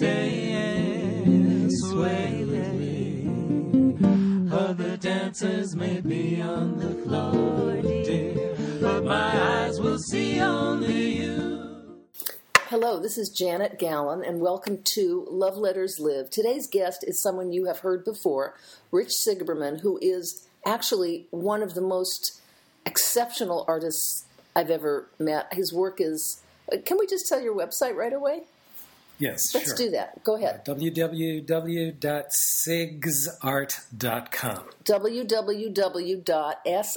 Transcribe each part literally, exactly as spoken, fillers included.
stay, sway with me. Other dancers may be on the floor, dear, but my eyes will see only you. Hello, this is Janet Gallen, and welcome to Love Letters Live. Today's guest is someone you have heard before, Rich Sigerberman, who is actually one of the most exceptional artists I've ever met. His work is... Can we just tell your website right away? Yes, Let's sure. do that. Go ahead. w w w dot sigs art dot com. w w w dot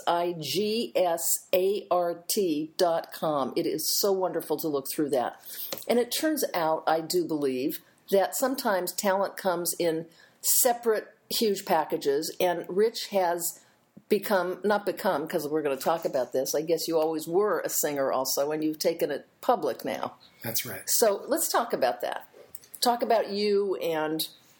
sigsart dot com. It is so wonderful to look through that. And it turns out, I do believe, that sometimes talent comes in separate, huge packages, and Rich has become, not become, because we're going to talk about this, I guess you always were a singer also, and you've taken it public now. That's right. So let's talk about that. Talk about you and...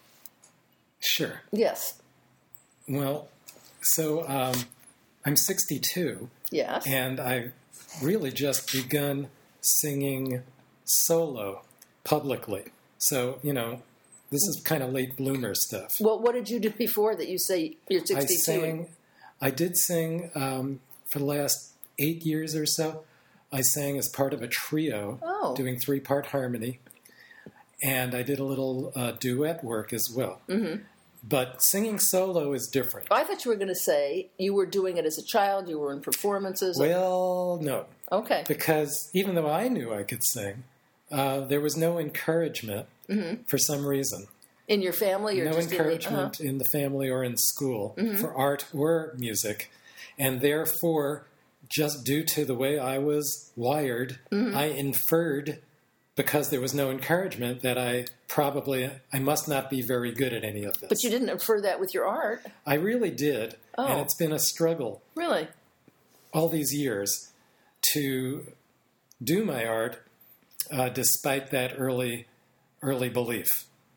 Sure. Yes. Well, so um, I'm sixty-two. Yes. And I've really just begun singing solo publicly. So, you know, this is kind of late bloomer stuff. Well, what did you do before that you say you're sixty-two? I sang, I did sing um, for the last eight years or so. I sang as part of a trio, oh. doing three-part harmony. And I did a little uh, duet work as well. Mm-hmm. But singing solo is different. I thought you were going to say you were doing it as a child, you were in performances. Well, no. Okay. Because even though I knew I could sing, uh, there was no encouragement mm-hmm. for some reason. In your family? Or no just encouragement in the, uh-huh. in the family or in school mm-hmm. for art or music. And therefore, just due to the way I was wired, mm-hmm. I inferred, because there was no encouragement, that I probably, I must not be very good at any of this. But you didn't infer that with your art. I really did. Oh. And it's been a struggle. Really? All these years to do my art, uh, despite that early, early belief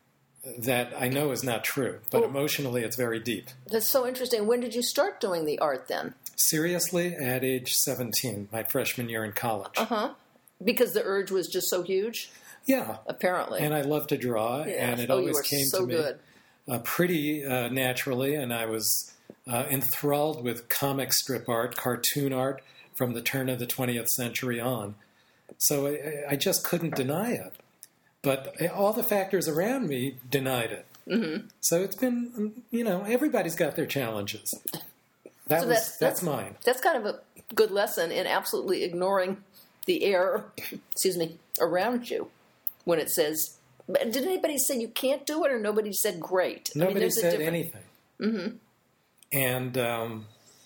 that I know is not true. But well, emotionally, it's very deep. That's so interesting. When did you start doing the art then? Seriously, at age seventeen, my freshman year in college. Uh-huh. Because the urge was just so huge? Yeah. Apparently. And I love to draw, yes. and it oh, always you came so to me good. Uh, pretty uh, naturally, and I was uh, enthralled with comic strip art, cartoon art from the turn of the twentieth century on. So I, I just couldn't deny it. But all the factors around me denied it. Mm-hmm. So it's been, you know, everybody's got their challenges. That so was, that's, that's, that's mine. That's kind of a good lesson in absolutely ignoring the air, excuse me, around you when it says, did anybody say you can't do it, or nobody said great? Nobody I mean, said anything. Mm-hmm. And um,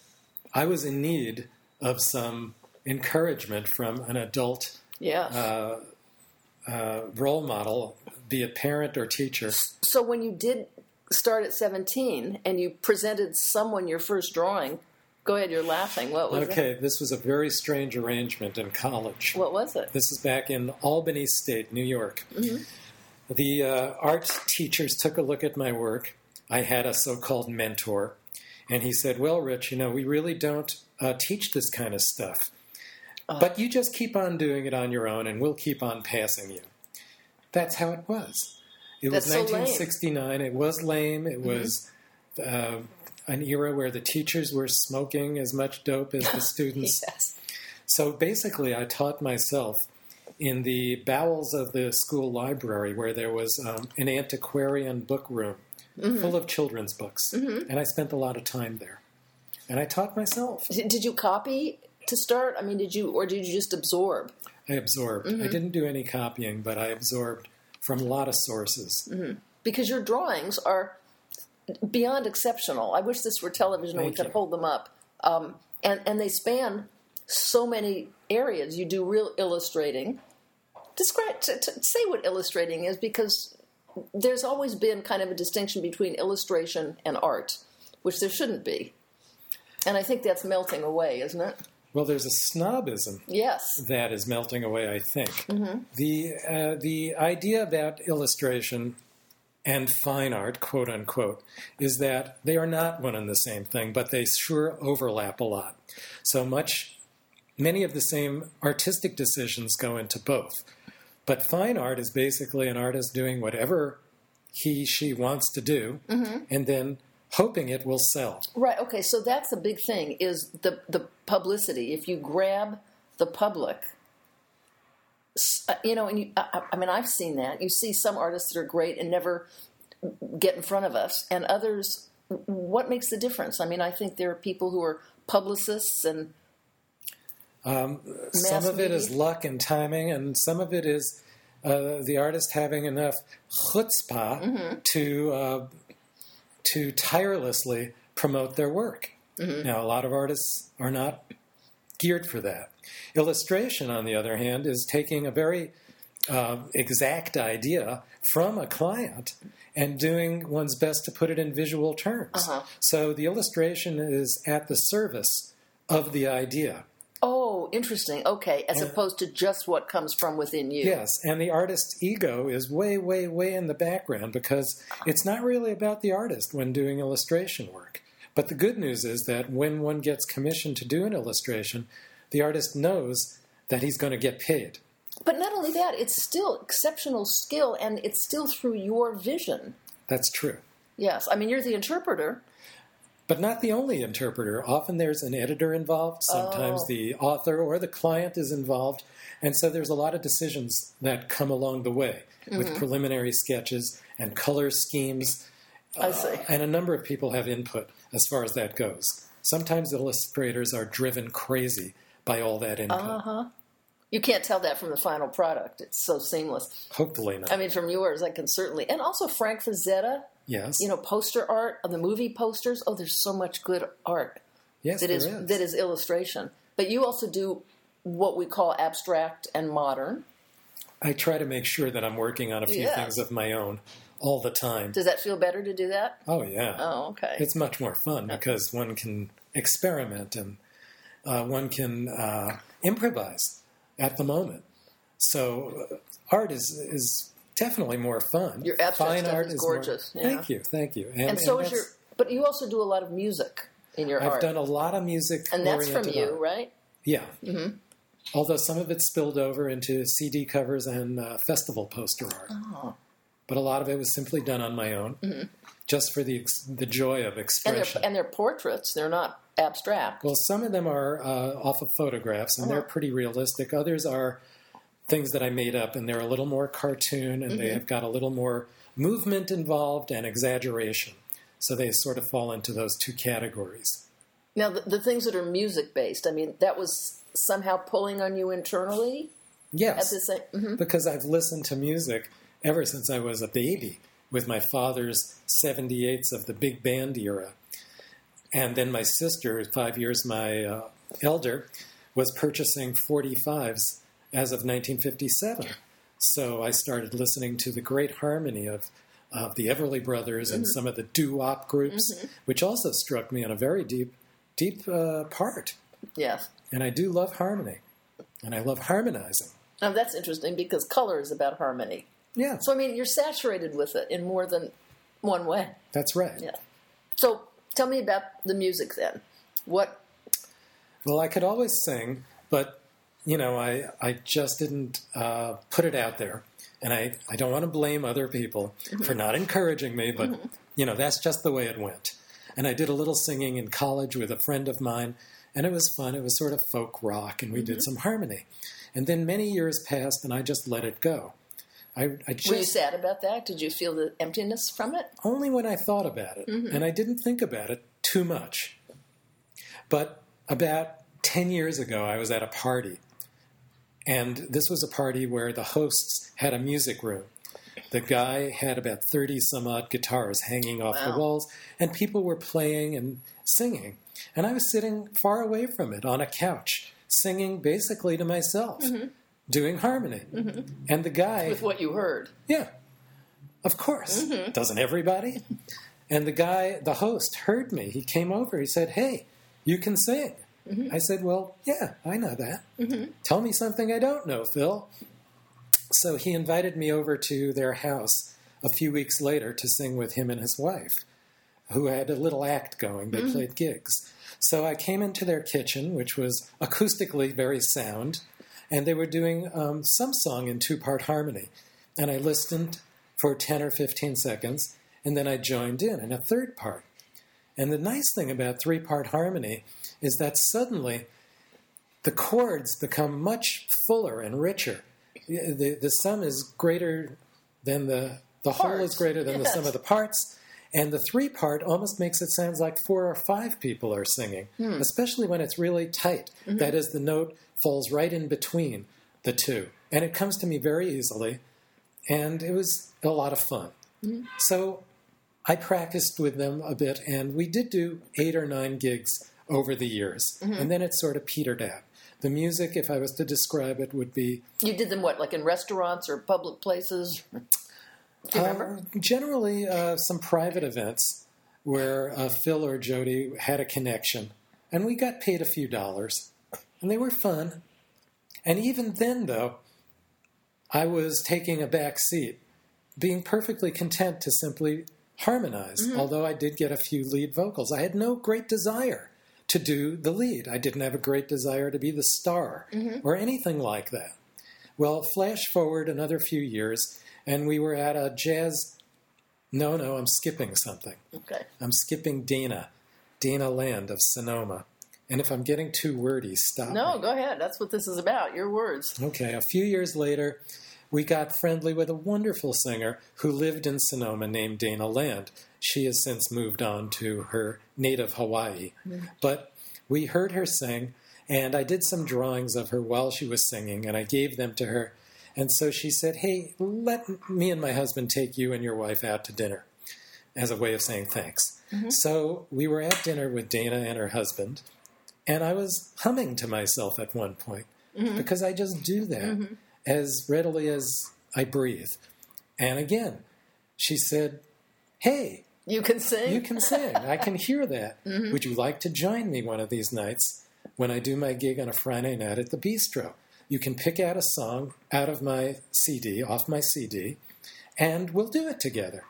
I was in need of some encouragement from an adult yeah. uh, uh, role model, be it parent or teacher. So when you did start at seventeen and you presented someone your first drawing, go ahead, you're laughing. What was okay, it? This was a very strange arrangement in college. What was it? This is back in Albany State, New York. Mm-hmm. The uh, art teachers took a look at my work. I had a so-called mentor, and he said, well, Rich, you know, we really don't uh, teach this kind of stuff. Uh, but you just keep on doing it on your own, and we'll keep on passing you. That's how it was. It was so nineteen sixty-nine. Lame. It was lame. It mm-hmm. was uh, an era where the teachers were smoking as much dope as the students. Yes. So basically, I taught myself in the bowels of the school library, where there was um, an antiquarian book room mm-hmm. full of children's books. Mm-hmm. And I spent a lot of time there. And I taught myself. Did you copy to start? I mean, did you, or did you just absorb? I absorbed. Mm-hmm. I didn't do any copying, but I absorbed from a lot of sources. Mm-hmm. Because your drawings are beyond exceptional. I wish this were television and we could you. hold them up. Um, and, and they span so many areas. You do real illustrating. Describe, t- t- say what illustrating is, because there's always been kind of a distinction between illustration and art, which there shouldn't be. And I think that's melting away, isn't it? Well, there's a snobism yes. that is melting away, I think. Mm-hmm. The uh, the idea about illustration and fine art, quote unquote, is that they are not one and the same thing, but they sure overlap a lot. So much, many of the same artistic decisions go into both. But fine art is basically an artist doing whatever he, she wants to do, mm-hmm. and then hoping it will sell. Right, okay, so that's the big thing, is the, the publicity. If you grab the public, you know, and you, I, I mean, I've seen that. You see some artists that are great and never get in front of us, and others, what makes the difference? I mean, I think there are people who are publicists and um, some of it is luck and timing, and some of it is uh, the artist having enough chutzpah mm-hmm. to uh, to tirelessly promote their work. Mm-hmm. Now, a lot of artists are not geared for that. Illustration, on the other hand, is taking a very uh, exact idea from a client and doing one's best to put it in visual terms. Uh-huh. So the illustration is at the service of the idea. Oh, interesting. Okay, as and, opposed to just what comes from within you. Yes, and the artist's ego is way, way, way in the background because it's not really about the artist when doing illustration work. But the good news is that when one gets commissioned to do an illustration, the artist knows that he's going to get paid. But not only that, it's still exceptional skill, and it's still through your vision. That's true. Yes. I mean, you're the interpreter. But not the only interpreter. Often there's an editor involved. Sometimes oh. the author or the client is involved. And so there's a lot of decisions that come along the way mm-hmm. with preliminary sketches and color schemes. I see. Uh, and a number of people have input as far as that goes. Sometimes illustrators are driven crazy by all that input. Uh-huh. You can't tell that from the final product. It's so seamless. Hopefully not. I mean, from yours, I can certainly. And also Frank Frazetta. Yes. You know, poster art, the movie posters. Oh, there's so much good art. Yes, that there is, is. That is illustration. But you also do what we call abstract and modern. I try to make sure that I'm working on a few yes. things of my own all the time. Does that feel better to do that? Oh, yeah. Oh, okay. It's much more fun because one can experiment and uh, one can uh, improvise at the moment. So uh, art is is definitely more fun. Your abstract Fine stuff art is is gorgeous. More, yeah. Thank you, thank you. And, and so and is your. But you also do a lot of music in your I've art. I've done a lot of music, and that's from you, art. right? Yeah. Mm-hmm. Although some of it spilled over into C D covers and uh, festival poster art. Oh. But a lot of it was simply done on my own, mm-hmm. just for the ex- the joy of expression. And they're, and they're portraits; they're not abstract. Well, some of them are uh, off of photographs, and oh. they're pretty realistic. Others are things that I made up, and they're a little more cartoon, and mm-hmm. they have got a little more movement involved and exaggeration. So they sort of fall into those two categories. Now, the, the things that are music-based, I mean, that was somehow pulling on you internally? Yes, at the same, mm-hmm. because I've listened to music ever since I was a baby with my father's seventy-eights of the big band era. And then my sister, five years my uh, elder, was purchasing forty-fives as of nineteen fifty-seven. So I started listening to the great harmony of, of the Everly Brothers and mm-hmm. some of the doo-wop groups, mm-hmm. which also struck me on a very deep, deep uh, part. Yes. And I do love harmony. And I love harmonizing. Now, that's interesting because color is about harmony. Yeah. So, I mean, you're saturated with it in more than one way. That's right. Yeah. So, tell me about the music then. What? Well, I could always sing, but, you know, I, I just didn't uh, put it out there. And I, I don't want to blame other people mm-hmm. for not encouraging me, but, mm-hmm. you know, that's just the way it went. And I did a little singing in college with a friend of mine, and it was fun. It was sort of folk rock, and we mm-hmm. did some harmony. And then many years passed, and I just let it go. I, I just, Were you sad about that? Did you feel the emptiness from it? Only when I thought about it, mm-hmm. and I didn't think about it too much. But about ten years ago, I was at a party, and this was a party where the hosts had a music room. The guy had about thirty-some-odd guitars hanging off wow. the walls, and people were playing and singing. And I was sitting far away from it on a couch, singing basically to myself. Mm-hmm. Doing harmony. Mm-hmm. And the guy... With what you heard. Yeah. Of course. Mm-hmm. Doesn't everybody? And the guy, the host, heard me. He came over. He said, "Hey, you can sing." Mm-hmm. I said, "Well, yeah, I know that. Mm-hmm. Tell me something I don't know, Phil." So he invited me over to their house a few weeks later to sing with him and his wife, who had a little act going. They mm-hmm. played gigs. So I came into their kitchen, which was acoustically very sound, and they were doing um, some song in two-part harmony. And I listened for ten or fifteen seconds, and then I joined in in a third part. And the nice thing about three-part harmony is that suddenly the chords become much fuller and richer. The, the sum is greater than the, the whole is greater than yes. the sum of the parts. And the three-part almost makes it sound like four or five people are singing, hmm. especially when it's really tight. Mm-hmm. That is, the note falls right in between the two. And it comes to me very easily, and it was a lot of fun. Mm-hmm. So I practiced with them a bit, and we did do eight or nine gigs over the years. Mm-hmm. And then it sort of petered out. The music, if I was to describe it, would be... You did them what, like in restaurants or public places? Do you remember? Uh, generally, uh, some private events where uh, Phil or Jody had a connection, and we got paid a few dollars, and they were fun. And even then, though, I was taking a back seat, being perfectly content to simply harmonize, mm-hmm. although I did get a few lead vocals. I had no great desire to do the lead. I didn't have a great desire to be the star mm-hmm. or anything like that. Well, flash forward another few years, and we were at a jazz... No, no, I'm skipping something. Okay. I'm skipping Dana, Dana Land of Sonoma. And if I'm getting too wordy, stop No, me. Go ahead. That's what this is about, your words. Okay, a few years later, we got friendly with a wonderful singer who lived in Sonoma named Dana Land. She has since moved on to her native Hawaii. Mm. But we heard her sing, and I did some drawings of her while she was singing, and I gave them to her. And so she said, hey, let me and my husband take you and your wife out to dinner, as a way of saying thanks. Mm-hmm. So we were at dinner with Dana and her husband, and I was humming to myself at one point, mm-hmm. because I just do that mm-hmm. as readily as I breathe. And again, she said, hey, you can sing? You can sing. I can hear that. Mm-hmm. Would you like to join me one of these nights when I do my gig on a Friday night at the Bistro? You can pick out a song out of my C D, off my C D, and we'll do it together.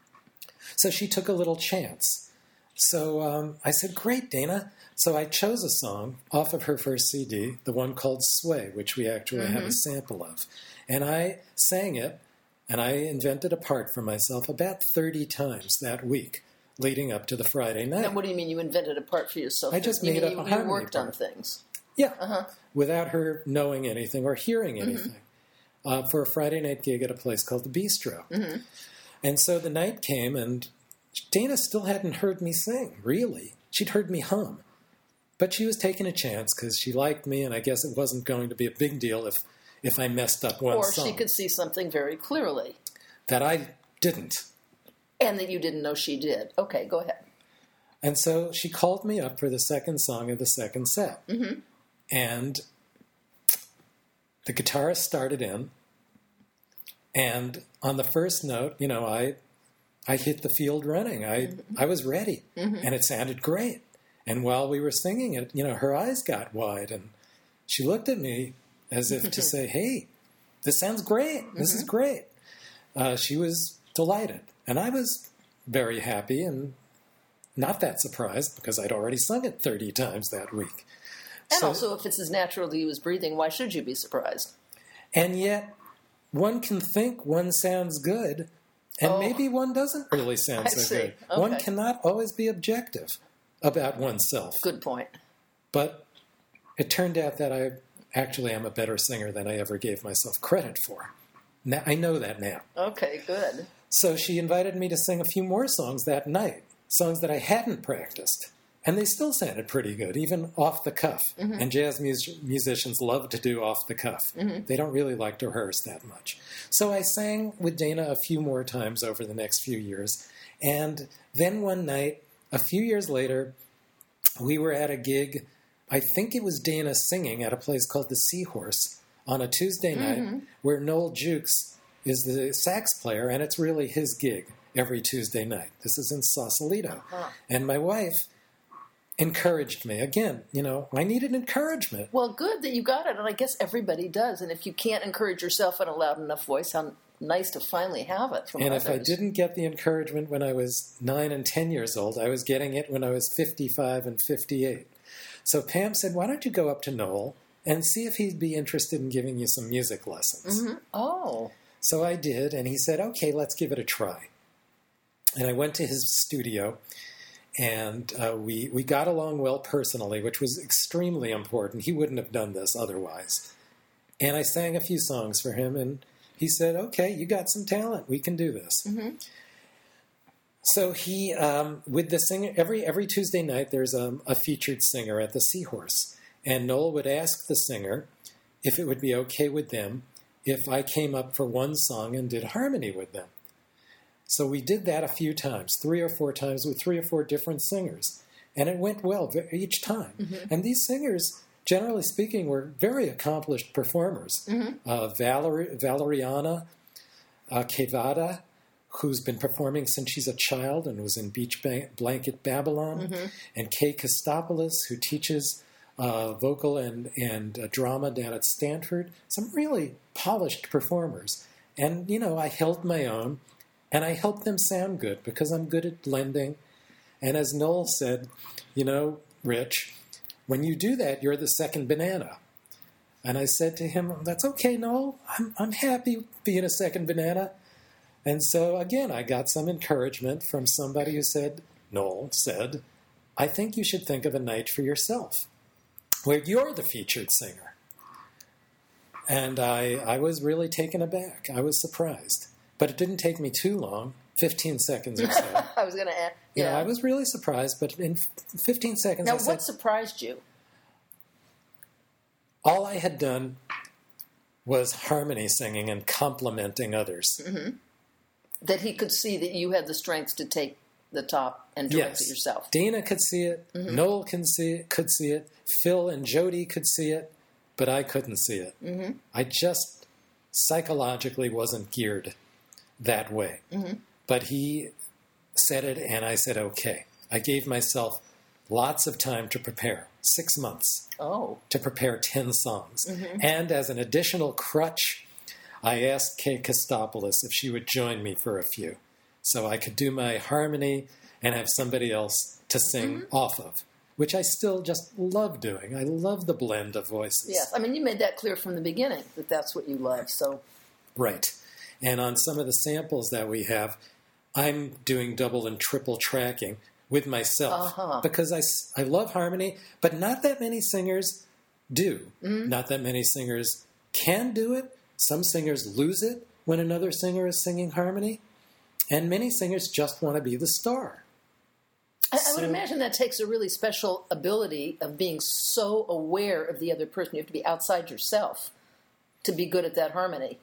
So she took a little chance. So um, I said, great, Dana. So I chose a song off of her first C D, the one called Sway, which we actually mm-hmm. have a sample of. And I sang it, and I invented a part for myself about thirty times that week, leading up to the Friday night. Now, what do you mean you invented a part for yourself? I just you made mean up you, a you worked part. on things. Yeah, uh-huh. without her knowing anything or hearing anything, mm-hmm. uh, for a Friday night gig at a place called the Bistro. Mm-hmm. And so the night came, and Dana still hadn't heard me sing, really. She'd heard me hum. But she was taking a chance because she liked me, and I guess it wasn't going to be a big deal if, if I messed up one or song. Or she could see something very clearly. That I didn't. And that you didn't know she did. Okay, go ahead. And so she called me up for the second song of the second set. Mm-hmm. And the guitarist started in, and on the first note, you know, I I hit the field running. I, mm-hmm. I was ready, mm-hmm. and it sounded great. And while we were singing it, you know, her eyes got wide, and she looked at me as if to say, hey, this sounds great. This mm-hmm. is great. Uh, she was delighted, and I was very happy and not that surprised because I'd already sung it thirty times that week. And so, also, if it's as natural to you as breathing, why should you be surprised? And yet, one can think one sounds good, and oh, maybe one doesn't really sound I so see. good. Okay. One cannot always be objective about oneself. Good point. But it turned out that I actually am a better singer than I ever gave myself credit for. Now, I know that now. Okay, good. So she invited me to sing a few more songs that night, songs that I hadn't practiced. And they still sounded pretty good, even off the cuff. Mm-hmm. And jazz mus- musicians love to do off the cuff. Mm-hmm. They don't really like to rehearse that much. So I sang with Dana a few more times over the next few years. And then one night, a few years later, we were at a gig. I think it was Dana singing at a place called the Seahorse on a Tuesday night, mm-hmm. where Noel Jukes is the sax player, and it's really his gig every Tuesday night. This is in Sausalito. Uh-huh. And my wife encouraged me. Again, you know, I needed encouragement. Well, good that you got it, and I guess everybody does. And if you can't encourage yourself in a loud enough voice, how nice to finally have it from And others. if I didn't get the encouragement when I was nine and ten years old, I was getting it when I was fifty-five and fifty-eight. So Pam said, why don't you go up to Noel and see if he'd be interested in giving you some music lessons. Mm-hmm. Oh. So I did, and he said, okay, let's give it a try. And I went to his studio, and uh, we, we got along well personally, which was extremely important. He wouldn't have done this otherwise. And I sang a few songs for him, and he said, okay, you got some talent. We can do this. Mm-hmm. So he, um, with the singer, every every Tuesday night, there's a, a featured singer at the Seahorse. And Noel would ask the singer if it would be okay with them if I came up for one song and did harmony with them. So we did that a few times, three or four times with three or four different singers. And it went well each time. Mm-hmm. And these singers, generally speaking, were very accomplished performers. Mm-hmm. Uh, Valerie, Valeriana uh, Kevada, who's been performing since she's a child and was in Beach Blanket Babylon, mm-hmm. and Kay Kostopoulos, who teaches uh, vocal and, and uh, drama down at Stanford. Some really polished performers. And, you know, I held my own, and I helped them sound good because I'm good at blending. And as Noel said, you know, Rich, when you do that, you're the second banana. And I said to him, that's okay, Noel. I'm, I'm happy being a second banana. And so, again, I got some encouragement from somebody who said, Noel said, I think you should think of a night for yourself where you're the featured singer. And I, I was really taken aback. I was surprised. But it didn't take me too long, fifteen seconds or so. I was going to ask. Yeah, You know, I was really surprised, but in fifteen seconds now, I said, what surprised you? all I had done was harmony singing and complimenting others. Mm-hmm. That he could see that you had the strength to take the top and direct Yes. it yourself. Dana could see it. Mm-hmm. Noel can see it, could see it. Phil and Jody could see it, but I couldn't see it. Mm-hmm. I just psychologically wasn't geared that way. Mm-hmm. But he said it, and I said, okay. I gave myself lots of time to prepare, six months Oh. to prepare ten songs. Mm-hmm. And as an additional crutch, I asked Kay Kostopoulos if she would join me for a few so I could do my harmony and have somebody else to sing Mm-hmm. off of, which I still just love doing. I love the blend of voices. Yes. I mean, you made that clear from the beginning that that's what you love. So. Right. And on some of the samples that we have, I'm doing double and triple tracking with myself Uh-huh. because I, s- I love harmony, but not that many singers do. Mm-hmm. Not that many singers can do it. Some singers lose it when another singer is singing harmony, and many singers just want to be the star. I, I would So- imagine that takes a really special ability of being so aware of the other person. You have to be outside yourself to be good at that harmony.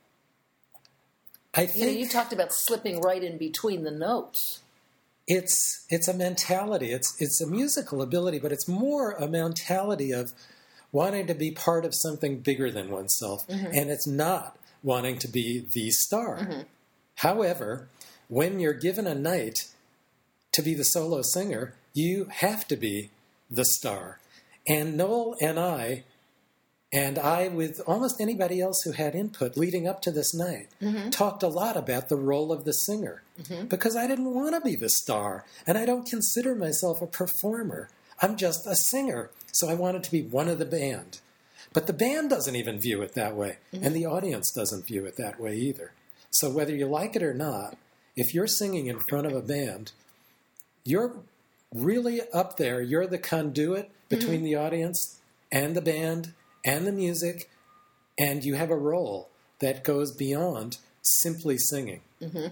I You know, think you talked about slipping right in between the notes. it's it's a mentality. It's it's a musical ability, but it's more a mentality of wanting to be part of something bigger than oneself, Mm-hmm. and it's not wanting to be the star. Mm-hmm. However, when you're given a night to be the solo singer, you have to be the star. And Noel and I, and I with almost anybody else who had input leading up to this night, Mm-hmm. talked a lot about the role of the singer because I didn't want to be the star, and I don't consider myself a performer. I'm just a singer, so I wanted to be one of the band. But the band doesn't even view it that way, Mm-hmm. and the audience doesn't view it that way either. So whether you like it or not, if you're singing in front of a band, you're really up there. You're the conduit between Mm-hmm. the audience and the band and the music, and you have a role that goes beyond simply singing. Mm-hmm.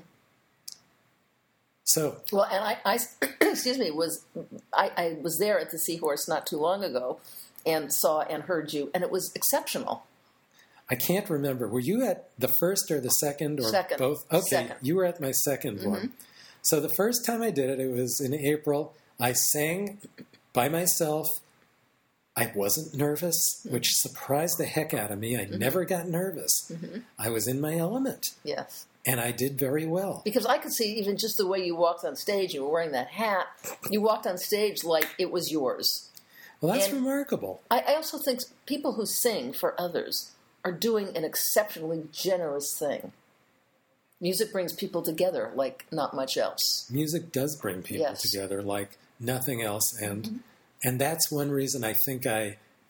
So, Well, and I, I excuse me, was I, I was there at the Seahorse not too long ago, and saw and heard you, and it was exceptional. I can't remember. Were you at the first or the second or Second. both? Okay, Second. you were at my 2nd Mm-hmm. one. So the first time I did it, it was in April. I sang by myself. I wasn't nervous, which surprised the heck out of me. I Mm-hmm. never got nervous. Mm-hmm. I was in my element, Yes. and I did very well. Because I could see even just the way you walked on stage, you were wearing that hat, you walked on stage like it was yours. Well, that's And- remarkable. I, I also think people who sing for others are doing an exceptionally generous thing. Music brings people together like not much else. Music does bring people Yes. together like nothing else, and Mm-hmm. and that's one reason I think I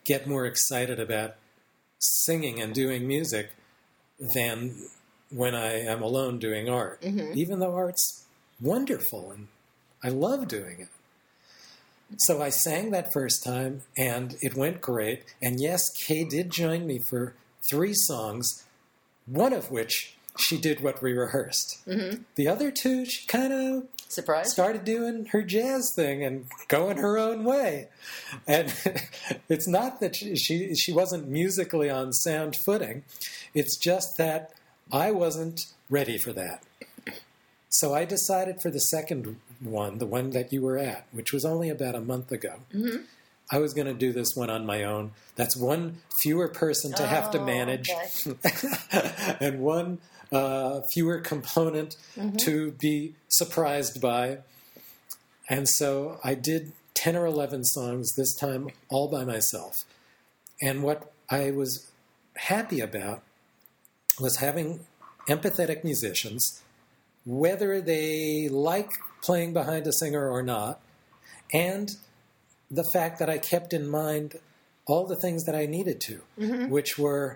get more excited about singing and doing music than when I am alone doing art, mm-hmm. even though art's wonderful and I love doing it. So I sang that first time, and it went great. And yes, Kay did join me for three songs, one of which she did what we rehearsed. Mm-hmm. The other two, she kind of Surprise? started doing her jazz thing and going her own way. And it's not that she, she she wasn't musically on sound footing. It's just that I wasn't ready for that. So I decided for the second one, the one that you were at, which was only about a month ago, mm-hmm. I was going to do this one on my own. That's one fewer person to oh, have to manage, okay. and one uh, fewer component mm-hmm. to be surprised by. And so I did ten or eleven songs, this time all by myself. And what I was happy about was having empathetic musicians, whether they like playing behind a singer or not, and the fact that I kept in mind all the things that I needed to, mm-hmm. which were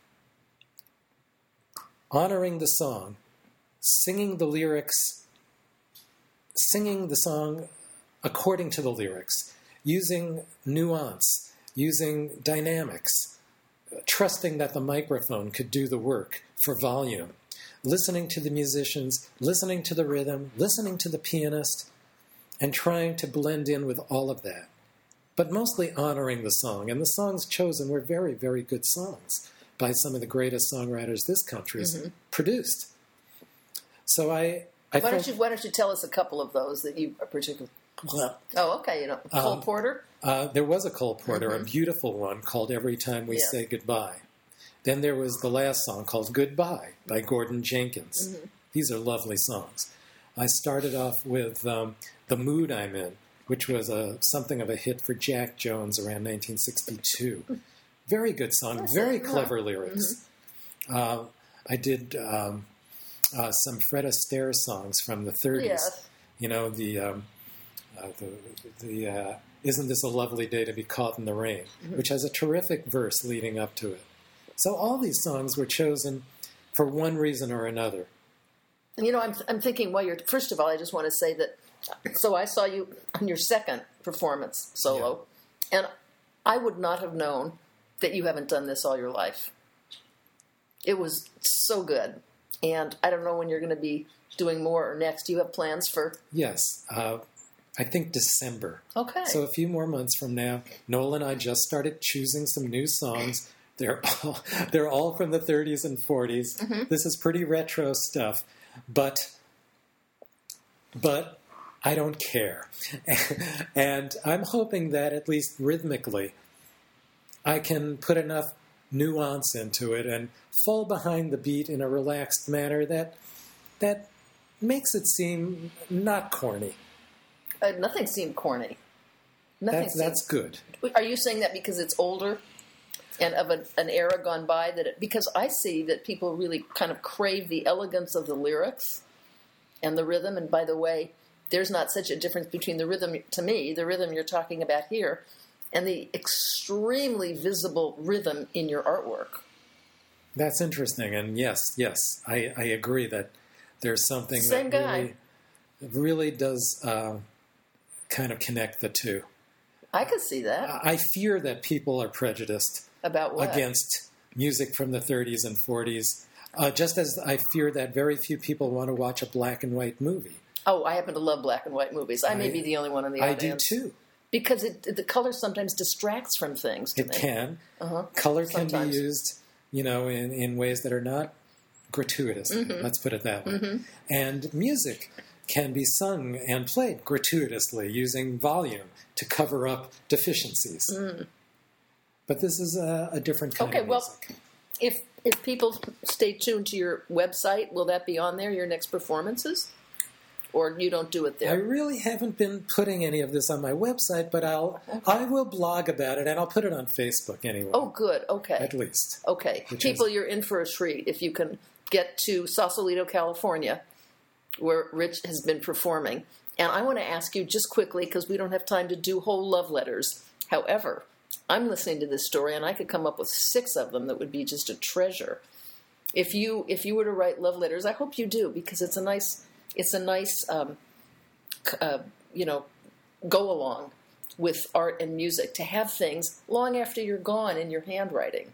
honoring the song, singing the lyrics, singing the song according to the lyrics, using nuance, using dynamics, trusting that the microphone could do the work for volume, listening to the musicians, listening to the rhythm, listening to the pianist, and trying to blend in with all of that. But mostly honoring the song. And the songs chosen were very, very good songs by some of the greatest songwriters this country has mm-hmm. produced. So I... I why, don't you, why don't you tell us a couple of those that you are particularly... Oh, okay. You know, Cole um, Porter? Uh, there was a Cole Porter, mm-hmm. a beautiful one called Every Time We yeah. Say Goodbye. Then there was the last song called Goodbye by Gordon Jenkins. Mm-hmm. These are lovely songs. I started off with um, The Mood I'm In, which was a, something of a hit for Jack Jones around nineteen sixty-two. Very good song, That's very clever yeah. lyrics. Mm-hmm. Uh, I did um, uh, some Fred Astaire songs from the thirties. Yes. You know, the, um, uh, the, the uh, Isn't This a Lovely Day to Be Caught in the Rain, mm-hmm. which has a terrific verse leading up to it. So all these songs were chosen for one reason or another. And, you know, I'm I'm thinking, well, you're, first of all, I just want to say that, so I saw you on your second performance solo, yeah. and I would not have known that you haven't done this all your life. It was so good. And I don't know when you're going to be doing more or next. Do you have plans for? Yes. Uh, I think December. Okay. So a few more months from now. Noel and I just started choosing some new songs. They're all, they're all from the thirties and forties. Mm-hmm. This is pretty retro stuff, but but I don't care. And I'm hoping that at least rhythmically, I can put enough nuance into it and fall behind the beat in a relaxed manner that that makes it seem not corny. Uh, nothing seemed corny. Nothing. That's, seemed... that's good. Are you saying that because it's older? And of an, an era gone by that it, because I see that people really kind of crave the elegance of the lyrics and the rhythm. And by the way, there's not such a difference between the rhythm, to me, the rhythm you're talking about here, and the extremely visible rhythm in your artwork. That's interesting. And yes, yes, I, I agree that there's something Same that guy. really, really does uh, kind of connect the two. I could see that. I fear that people are prejudiced about what? Against music from the thirties and forties, uh, just as I fear that very few people want to watch a black and white movie. Oh, I happen to love black and white movies. I, I may be the only one in the audience. I do too. Because it, the color sometimes distracts from things to it me. can. Uh-huh. Color sometimes. can be used, you know, in, in ways that are not gratuitous. Mm-hmm. Let's put it that way. Mm-hmm. And music can be sung and played gratuitously using volume to cover up deficiencies. Mm. But this is a, a different kind okay, of music. Okay, well, if if people stay tuned to your website, will that be on there, your next performances? Or you don't do it there? I really haven't been putting any of this on my website, but I'll okay. I will blog about it, and I'll put it on Facebook anyway. Oh, good. Okay. At least. Okay. People, is... you're in for a treat if you can get to Sausalito, California, where Rich has been performing. And I want to ask you just quickly, because we don't have time to do whole love letters. However, I'm listening to this story, and I could come up with six of them that would be just a treasure. If you if you were to write love letters, I hope you do, because it's a nice it's a nice um, uh, you know go along with art and music to have things long after you're gone in your handwriting.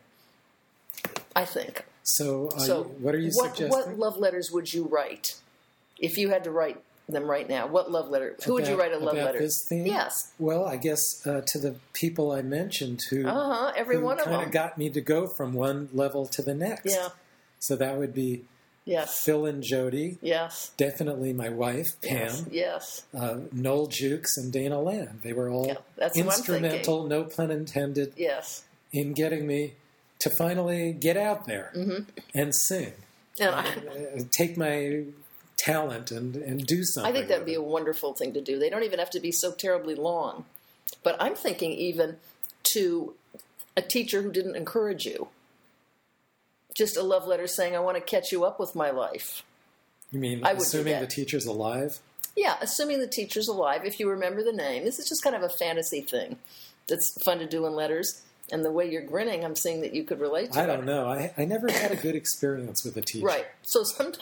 I think. So, uh, so what are you what, suggesting? What love letters would you write if you had to write them right now? What love letter? Who would you write a love about letter? This theme? Yes. Well, I guess uh, to the people I mentioned who, uh-huh, every who one of kind them of got me to go from one level to the next. Yeah. So that would be yes. Phil and Jody. Yes. Definitely my wife, Pam. Yes. yes. Uh, Noel Jukes and Dana Land. They were all Yeah, that's instrumental, no pun intended, yes. in getting me to finally get out there mm-hmm. and sing. And I, uh, take my talent and, and do something. I think that would be a wonderful thing to do. They don't even have to be so terribly long. But I'm thinking even to a teacher who didn't encourage you. Just a love letter saying, I want to catch you up with my life. You mean I would assuming do the that. teacher's alive? Yeah, assuming the teacher's alive, if you remember the name. This is just kind of a fantasy thing that's fun to do in letters. And the way you're grinning, I'm seeing that you could relate to I it. don't know. I, I never had a good experience with a teacher. Right. So sometimes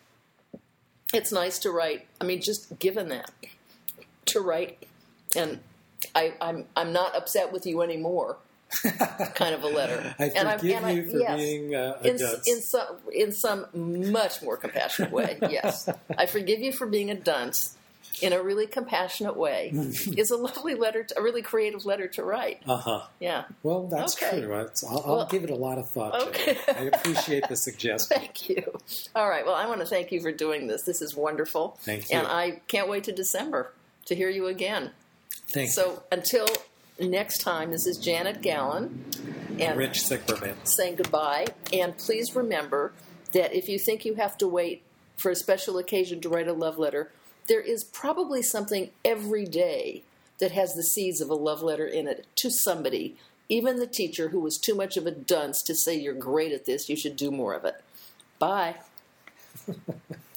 it's nice to write. I mean, just given that, to write, and I, I'm I'm not upset with you anymore. Kind of a letter. I and forgive and you for yes, being uh, a in, dunce. in some in some much more compassionate way. Yes, I forgive you for being a dunce. In a really compassionate way, is a lovely letter, to, a really creative letter to write. Uh huh. Yeah. Well, that's Okay. true. It's, I'll, I'll Well, give it a lot of thought. okay. Jane. I appreciate the suggestion. Thank you. All right. Well, I want to thank you for doing this. This is wonderful. Thank you. And I can't wait to December to hear you again. Thank you. So until next time, this is Janet Gallen and Rich Sickberman. saying goodbye. And please remember that if you think you have to wait for a special occasion to write a love letter, there is probably something every day that has the seeds of a love letter in it to somebody, even the teacher who was too much of a dunce to say you're great at this, you should do more of it. Bye.